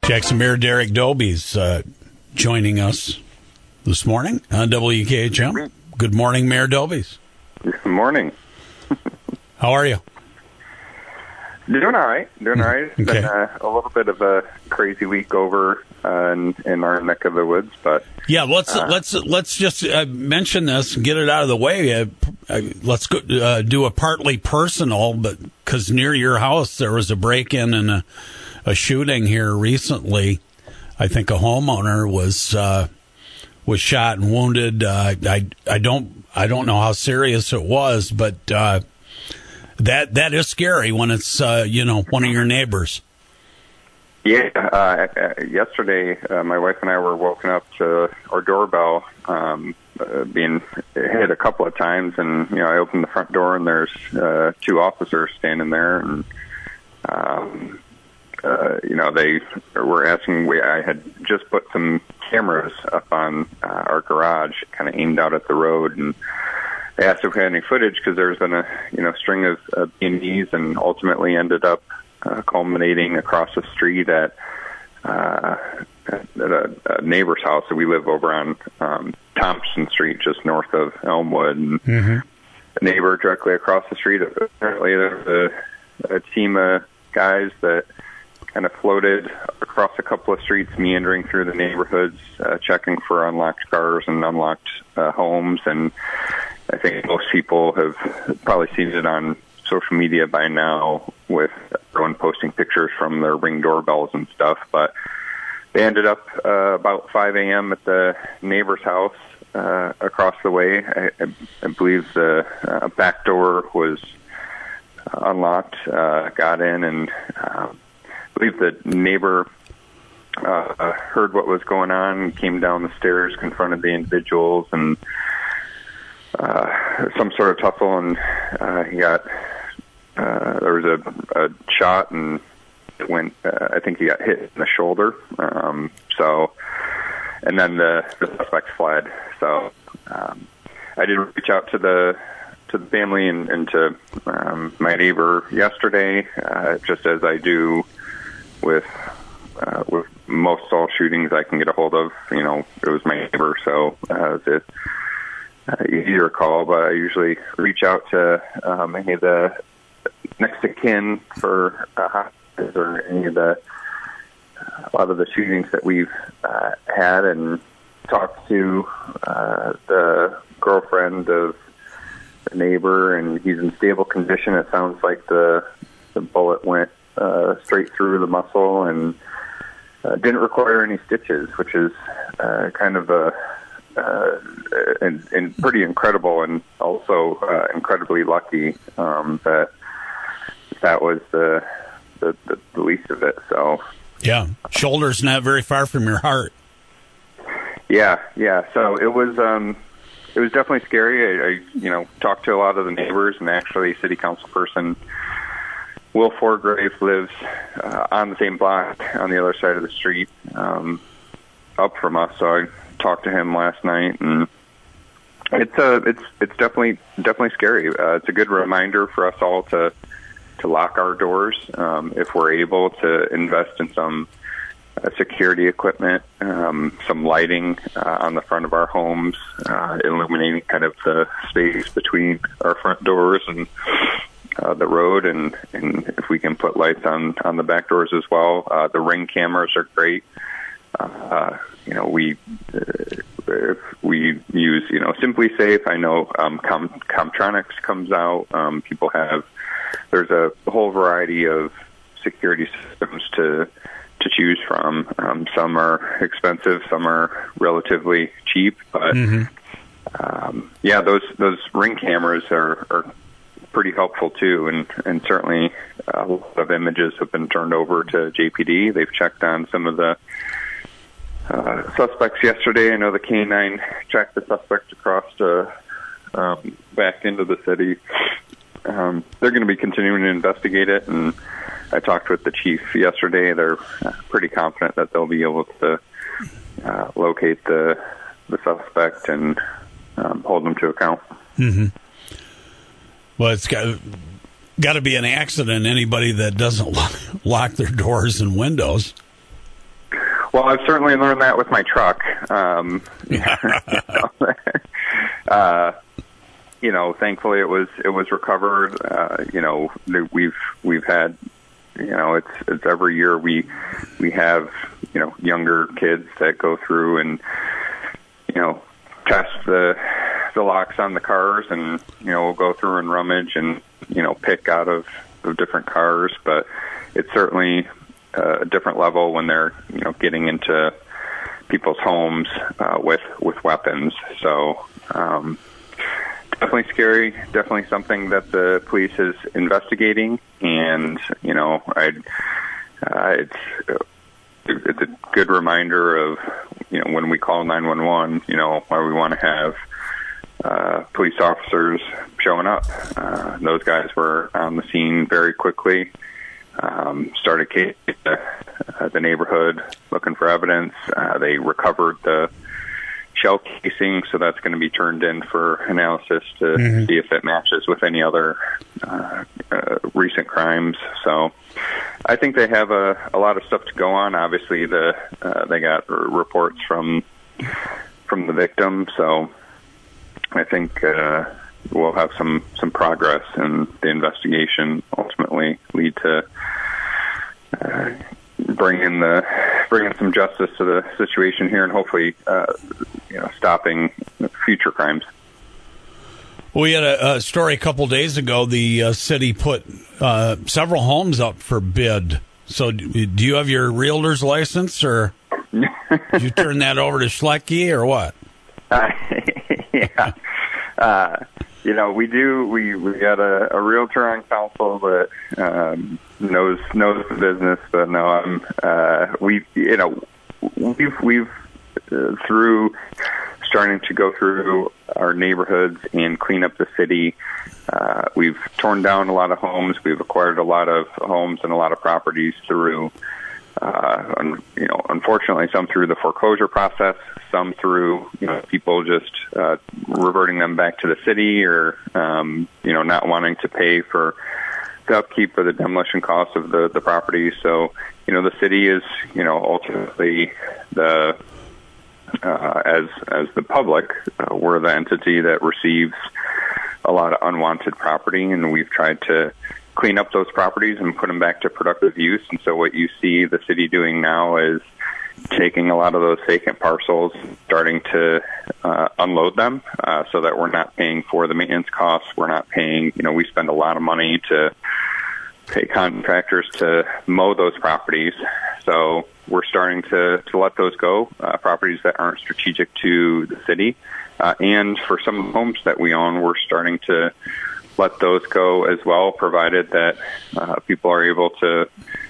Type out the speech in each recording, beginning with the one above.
Jackson Mayor Derek Doby's joining us this morning on WKHM. Good morning, Mayor Doby's. Good morning. How are you? Doing all right. It's Okay. been a little bit of a crazy week over in our neck of the woods, but yeah, let's just mention this and get it out of the way. Let's go, do a partly personal, but because near your house there was a break-in and a shooting here recently. I think a homeowner was shot and wounded. I don't know how serious it was, but that is scary when it's one of your neighbors. Yeah. Yesterday, my wife and I were woken up to our doorbell being hit a couple of times, and I opened the front door and there's two officers standing there, and they were asking. I had just put some cameras up on our garage, kind of aimed out at the road, and they asked if we had any footage because there's been a string of B&Bs, and ultimately ended up culminating across the street at a neighbor's house. So we live over on Thompson Street, just north of Elmwood, and a neighbor directly across the street. Apparently, there's a team of guys that kind of floated across a couple of streets, meandering through the neighborhoods, checking for unlocked cars and unlocked homes. And I think most people have probably seen it on social media by now, with everyone posting pictures from their Ring doorbells and stuff. But they ended up about 5 a.m. at the neighbor's house across the way. I believe the back door was unlocked, got in, and I believe the neighbor heard what was going on, came down the stairs, confronted the individuals, and some sort of tussle, and he got there was a shot, and it went. I think he got hit in the shoulder. And then the suspect fled. So I did reach out to the family and to my neighbor yesterday, just as I do with most all shootings I can get a hold of. It was my neighbor, so it's easy to recall, but I usually reach out to any of the next of kin for or any of a lot of the shootings that we've had, and talked to the girlfriend of the neighbor, and he's in stable condition. It sounds like the bullet went straight through the muscle and didn't require any stitches, which is kind of and pretty incredible, and also incredibly lucky that was the least of it. So yeah, shoulder's not very far from your heart. Yeah. So it was definitely scary. I talked to a lot of the neighbors, and actually city council person Will Forgrave lives on the same block on the other side of the street, up from us. So I talked to him last night, and it's definitely scary. It's a good reminder for us all to lock our doors if we're able to invest in some security equipment, some lighting on the front of our homes, illuminating kind of the space between our front doors and the road, and if we can put lights on the back doors as well. The Ring cameras are great. If we use Simply Safe. I know Comtronics comes out. There's a whole variety of security systems to choose from. Some are expensive, some are relatively cheap, but those Ring cameras are pretty helpful too, and certainly a lot of images have been turned over to JPD. They've checked on some of the suspects yesterday. I know the K9 tracked the suspect across back into the city. They're going to be continuing to investigate it, and I talked with the chief yesterday. They're pretty confident that they'll be able to locate the suspect and hold them to account. Mm-hmm. Well, it's got to be an accident. Anybody that doesn't lock their doors and windows. Well, I've certainly learned that with my truck. Thankfully it was recovered. We've had, it's every year we have, younger kids that go through and, test the locks on the cars, and, we'll go through and rummage and, pick out of different cars, but it's certainly a different level when they're, getting into people's homes, with weapons. So, definitely scary, definitely something that the police is investigating, and, it's a good reminder of, when we call 911, why we want to have police officers showing up. Those guys were on the scene very quickly, started the neighborhood looking for evidence. They recovered the shell casing, so that's going to be turned in for analysis to see if it matches with any other recent crimes. So I think they have a lot of stuff to go on. Obviously, they got reports from the victim, so I think we'll have some progress, and the investigation ultimately lead to bringing some justice to the situation here, and hopefully stopping future crimes. We had a story a couple days ago. The city put several homes up for bid. So do you have your realtor's license, or did you turn that over to Schlecke, or what? Yeah. We do. We got a realtor on council that knows the business. But no, we've through starting to go through our neighborhoods and clean up the city. We've torn down a lot of homes. We've acquired a lot of homes and a lot of properties through, unfortunately, some through the foreclosure process, some through, people just reverting them back to the city, or, not wanting to pay for the upkeep or the demolition costs of the property. So, the city is, ultimately as the public, we're the entity that receives a lot of unwanted property, and we've tried to clean up those properties and put them back to productive use. And so what you see the city doing now is taking a lot of those vacant parcels, starting to unload them, so that we're not paying for the maintenance costs. We're not paying, we spend a lot of money to pay contractors to mow those properties. So we're starting to let those go, properties that aren't strategic to the city. And for some homes that we own, we're starting to let those go as well, provided that people are able to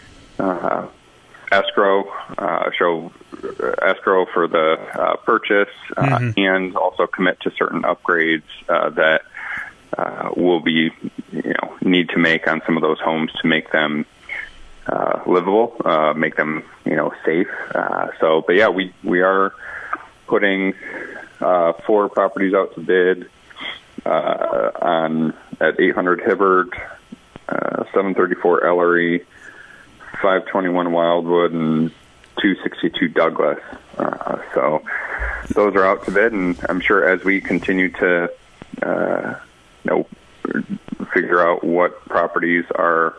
show escrow for the purchase, and also commit to certain upgrades that will be, need to make on some of those homes to make them livable, make them, safe. But yeah, we are putting 4 properties out to bid at 800 Hibbard, 734 Ellery, 521 Wildwood, and 262 Douglas. So those are out to bid, and I'm sure as we continue to figure out what properties are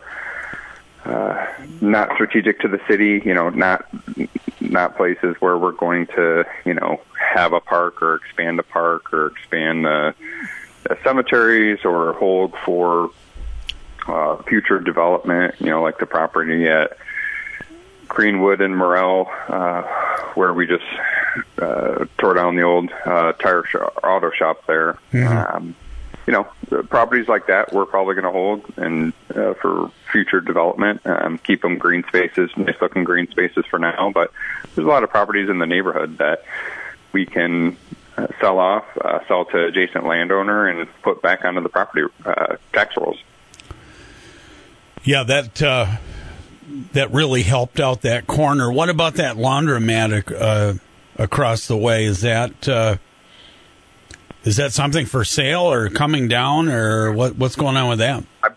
not strategic to the city, not places where we're going to, have a park or expand a park or expand cemeteries or hold for future development, like the property at Greenwood and Morel, where we just tore down the old auto shop there. Properties like that we're probably going to hold and for future development, keep them green spaces, nice looking green spaces for now. But there's a lot of properties in the neighborhood that we can sell to adjacent landowner and put back onto the property tax rolls. Yeah, that really helped out that corner. What about that laundromat across the way? Is that something for sale or coming down, or what's going on with that? I believe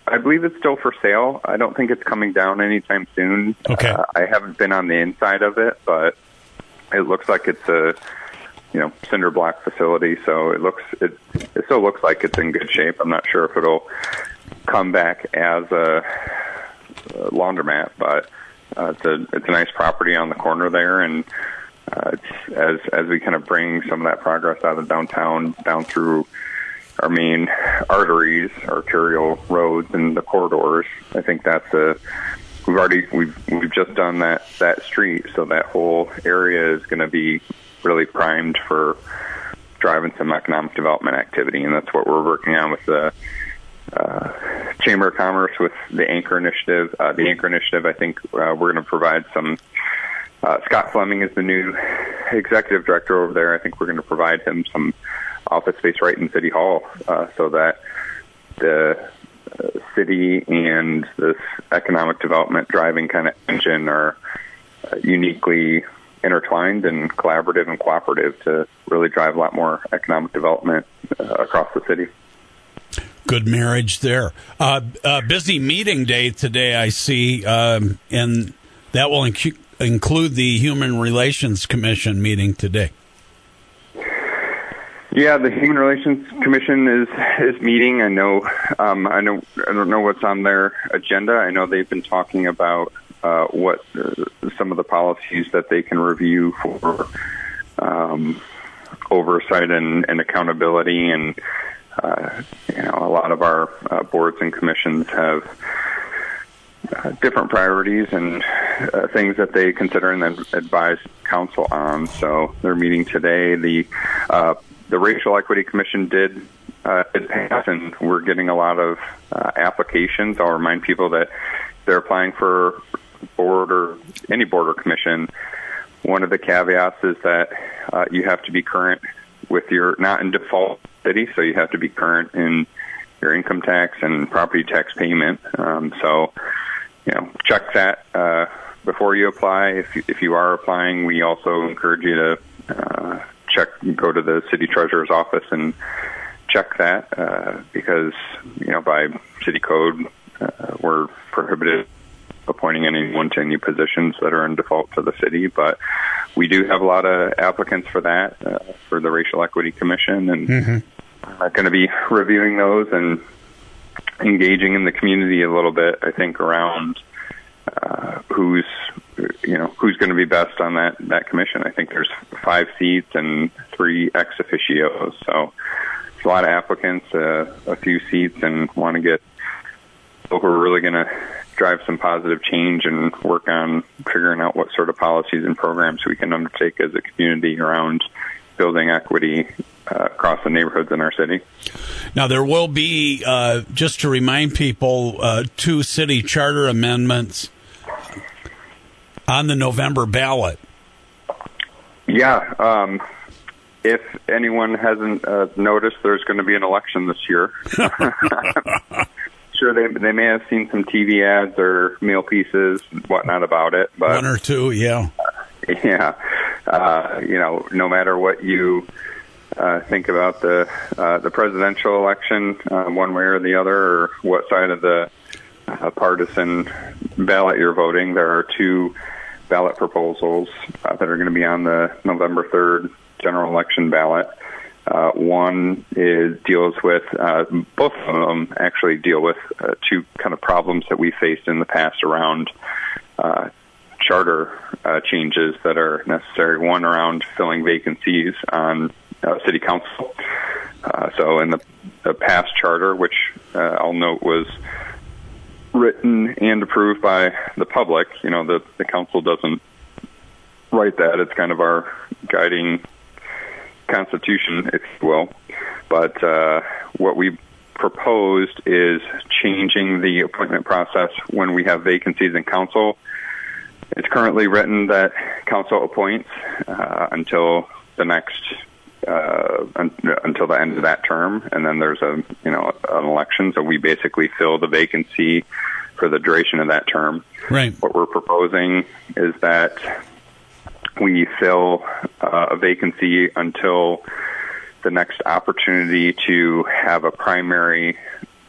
I believe it's still for sale. I don't think it's coming down anytime soon. Okay. I haven't been on the inside of it, but it looks like it's a cinder block facility. So it still looks like it's in good shape. I'm not sure if it'll come back as a laundromat, but it's a nice property on the corner there, and as we kind of bring some of that progress out of downtown down through our main arteries, arterial roads, and the corridors. I think that's we've just done that street, so that whole area is going to be really primed for driving some economic development activity, and that's what we're working on with the Chamber of Commerce with the Anchor Initiative. The Anchor Initiative, I think we're going to provide some. Scott Fleming is the new executive director over there. I think we're going to provide him some office space right in City Hall so that the city and this economic development driving kind of engine are uniquely intertwined and collaborative and cooperative to really drive a lot more economic development across the city. Good marriage there. Busy meeting day today, I see, and that will include the Human Relations Commission meeting today. Yeah, the Human Relations Commission is meeting. I don't know what's on their agenda. I know they've been talking about what some of the policies that they can review for oversight and accountability, and a lot of our boards and commissions have different priorities and things that they consider and then advise council on. So they're meeting today. The Racial Equity Commission did pass, and we're getting a lot of applications. I'll remind people that they're applying for board or any board or commission. One of the caveats is that you have to be current with your, not in default city, so you have to be current in your income tax and property tax payment. So, check that before you apply. If you are applying, we also encourage you to go to the city treasurer's office and check that because, by city code, we're prohibited appointing anyone to any positions that are in default to the city. But we do have a lot of applicants for that, for the Racial Equity Commission, and I'm going to be reviewing those and engaging in the community a little bit, I think, around who's going to be best on that commission. I think there's 5 seats and 3 ex officios, so it's a lot of applicants, a few seats, and want to get people who are really going to drive some positive change and work on figuring out what sort of policies and programs we can undertake as a community around building equity across the neighborhoods in our city. Now, there will be, just to remind people, 2 city charter amendments on the November ballot. Yeah. If anyone hasn't noticed, there's going to be an election this year. Sure, they may have seen some TV ads or meal pieces, whatnot about it. But 1 or 2, yeah. Yeah. No matter what you think about the presidential election, one way or the other, or what side of the partisan ballot you're voting, there are 2 ballot proposals that are going to be on the November 3rd general election ballot. One deals with, both of them actually deal with 2 kind of problems that we faced in the past around charter changes that are necessary. One around filling vacancies on city council. So in the past charter, which I'll note was written and approved by the public, the council doesn't write that. It's kind of our guiding constitution, if you will. But what we proposed is changing the appointment process when we have vacancies in council. It's currently written that council appoints until the next until the end of that term, and then there's an election. So we basically fill the vacancy for the duration of that term. Right. What we're proposing is that we fill a vacancy until the next opportunity to have a primary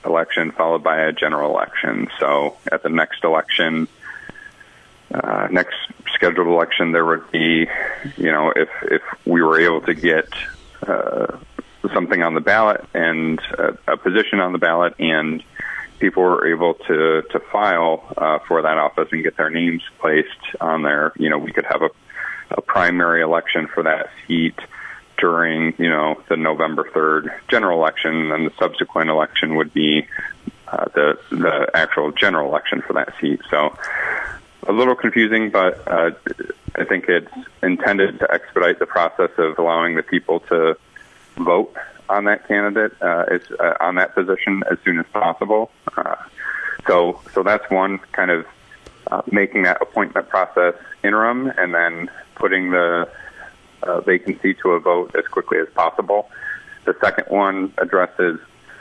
election followed by a general election. So at the next election, next scheduled election, there would be, if we were able to get something on the ballot and a position on the ballot, and people were able to file for that office and get their names placed on there, we could have a primary election for that seat during, the November 3rd general election, and the subsequent election would be the actual general election for that seat. So a little confusing, but I think it's intended to expedite the process of allowing the people to vote on that candidate, on that position as soon as possible. So that's one kind of making that appointment process interim, and then putting the vacancy to a vote as quickly as possible. The second one addresses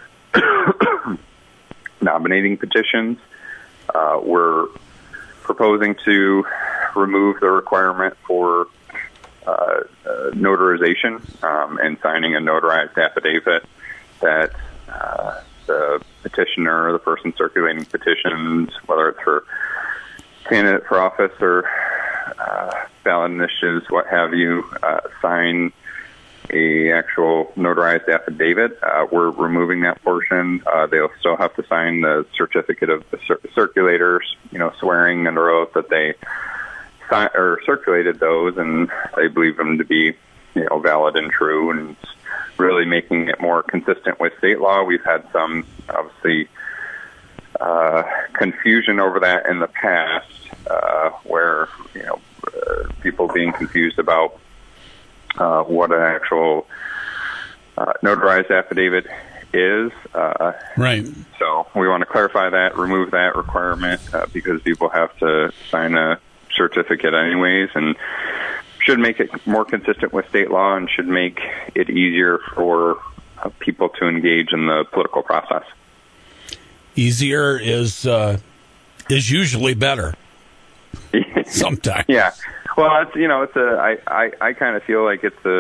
nominating petitions. We're proposing to remove the requirement for notarization and signing a notarized affidavit that the petitioner or the person circulating petitions, whether it's for candidate for office or ballot initiatives, what have you, sign a actual notarized affidavit. We're removing that portion. They'll still have to sign the certificate of the circulators, swearing under oath that they circulated those and they believe them to be, valid and true, and it's really making it more consistent with state law. We've had some, obviously, confusion over that in the past, where, people being confused about what an actual notarized affidavit is. Right. So we want to clarify that, remove that requirement, because people have to sign a certificate anyways, and should make it more consistent with state law and should make it easier for people to engage in the political process. Easier is usually better. Sometimes. Yeah. Well, it's I kind of feel like it's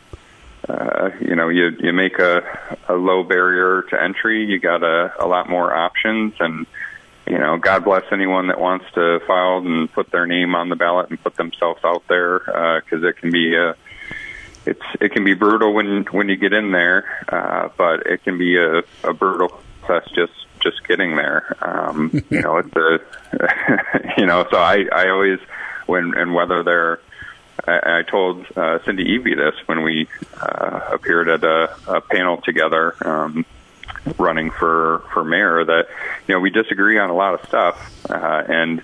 you make a low barrier to entry. You got a lot more options, and God bless anyone that wants to file and put their name on the ballot and put themselves out there, because it can be it can be brutal when you get in there, but it can be a brutal process just getting there. It's so I always whether they're. I told Cindy Evie this when we appeared at a panel together, running for mayor, that we disagree on a lot of stuff, and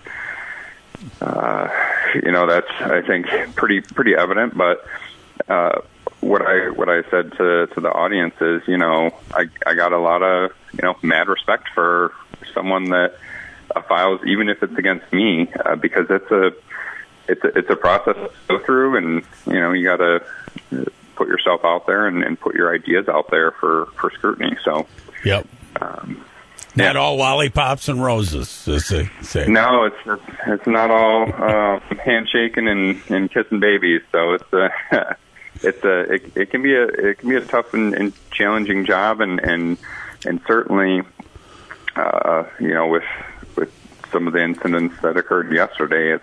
that's, I think, pretty evident. But what I said to the audience is, I got a lot of mad respect for someone that files, even if it's against me, because it's a process to go through, and you got to put yourself out there and put your ideas out there for scrutiny. So, yep. Not all lollipops and roses, as they say. No, it's not all handshaking and kissing babies. So it can be a tough and challenging job, and certainly with some of the incidents that occurred yesterday,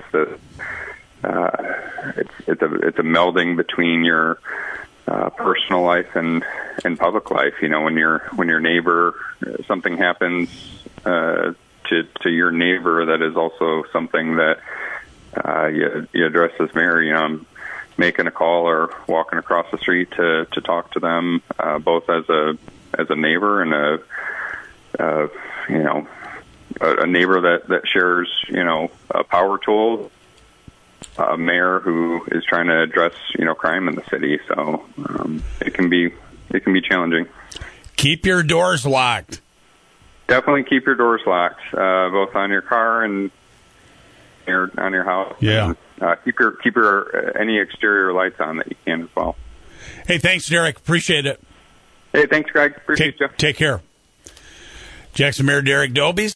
it's a melding between your personal life and public life. When your neighbor, something happens to your neighbor, that is also something that you address as mayor. I'm making a call or walking across the street to talk to them, both as a neighbor and a neighbor that shares a power tool. A mayor who is trying to address, crime in the city. So it can be challenging. Keep your doors locked. Definitely keep your doors locked, both on your car and on your house. Yeah. And, keep your any exterior lights on that you can as well. Hey, thanks, Derek. Appreciate it. Hey, thanks, Greg. Appreciate you. Take care. Jackson Mayor Derek Dobies.